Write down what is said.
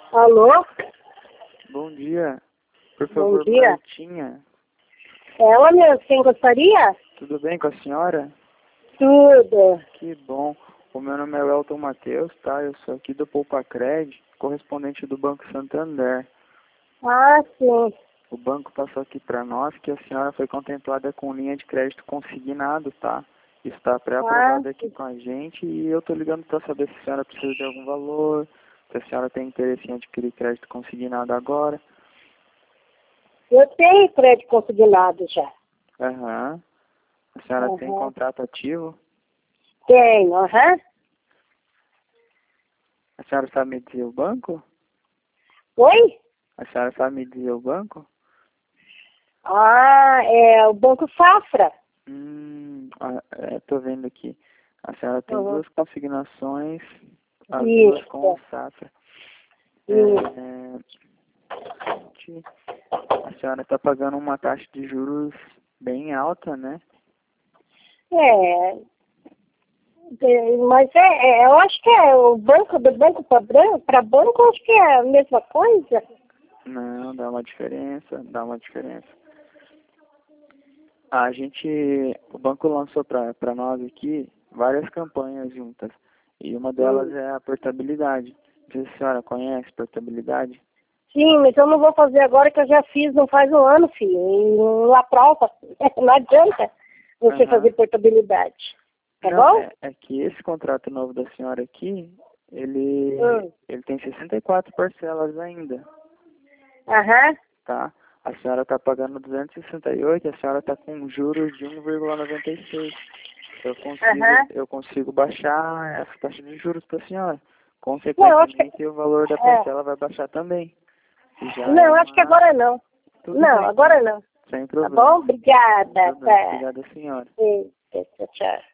Alô? Bom dia. Por Bom favor, dia. Martinha. Ela mesmo, quem gostaria? Tudo bem com a senhora? Tudo. Que bom. O meu nome é Elton Matheus, tá? Eu sou aqui do Poupacred, correspondente do Banco Santander. Ah, sim. O banco passou aqui para nós que a senhora foi contemplada com linha de crédito consignado, tá? Está pré-aprovada aqui com a gente e eu tô ligando para saber se a senhora precisa de algum valor, se a senhora tem interesse em adquirir crédito consignado agora. Eu tenho crédito consignado já. Aham. A senhora tem contrato ativo? Tenho, aham. A senhora sabe me dizer o banco? Oi? A senhora sabe me dizer o banco? Ah, é o Banco Safra. Tô vendo aqui. A senhora tem duas consignações, as duas com o Isso. Safra. Isso. A senhora está pagando uma taxa de juros bem alta, né? Mas eu acho que é o banco do banco para banco, eu acho que é a mesma coisa. Não, dá uma diferença, dá uma diferença. O banco lançou para nós aqui várias campanhas juntas. E uma delas é a portabilidade. Não sei se a senhora conhece portabilidade. Sim, mas eu não vou fazer agora que eu já fiz, não faz um ano, filho. E não aprova. Não adianta você fazer portabilidade. Tá Não, bom? é que esse contrato novo da senhora aqui, ele tem 64 parcelas ainda, Aham. tá? A senhora está pagando 268, a senhora está com juros de 1,96. Eu consigo baixar essa taxa de juros para a senhora. Consequentemente, o valor da parcela vai baixar também. Não, acho que agora não. Não, agora não. Sem Tá problema. bom? Obrigada. Obrigada, senhora. Sim, tchau, tchau.